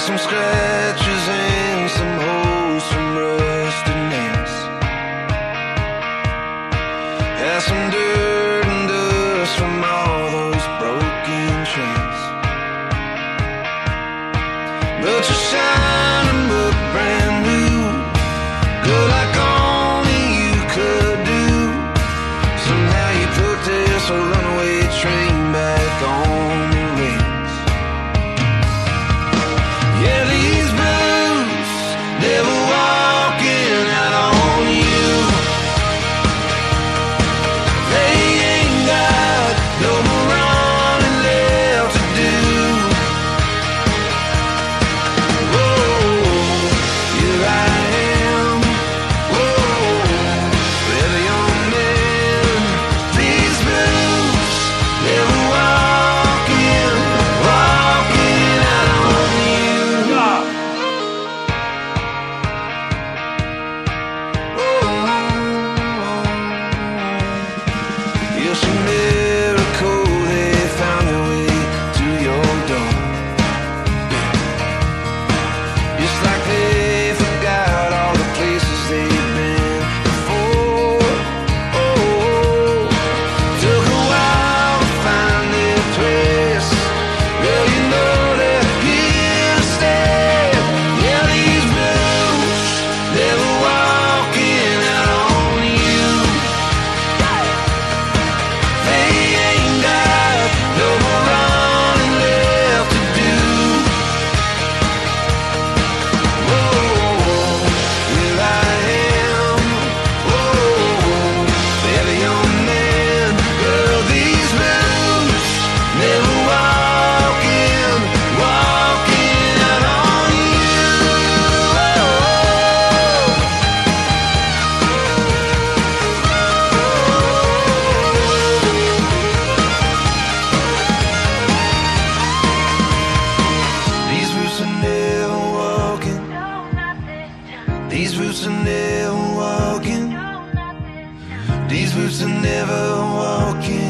some scratches and some holes from rusted nails. Had some dirt and dust from all those broken chains. But you shine and look brand new, good like only you could do. Somehow you put this runaway train back on the rails. Yeah, these blues never walking out on you. They ain't got no more running left to do. Whoa, here I am. Whoa, baby, young man. These blues never walking out on you. It's a miracle they found their way to your door. It's like they forgot all the places they've been before. Oh, took a while to find their place. Well, you know they're here to stay. Yeah, these blues never walking out on you. They ain't got no more running left to do. Whoa, here I am. Whoa, baby, young man. Girl, these blues never walking out on you. These roots are never walking. These roots are never walking. These roots are never walking.